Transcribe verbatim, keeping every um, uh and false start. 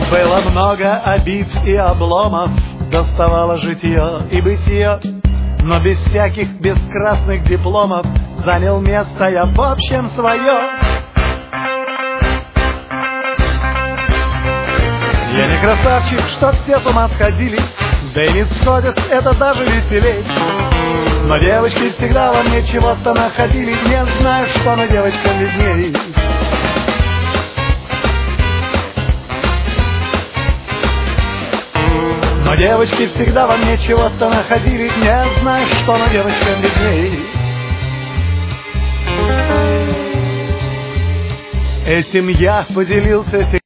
Было много обид и обломов, доставало житье и бытие, но без всяких бескрасных дипломов занял место я в общем свое. Я не красавчик, что все с ума сходили, да и не сходят, это даже веселей. Но девочки всегда во мне чего-то находили, не знаю, что на девочкам видней. Но девочки всегда во мне чего-то находили, не знаю, что на девочкам видней. Этим я поделился.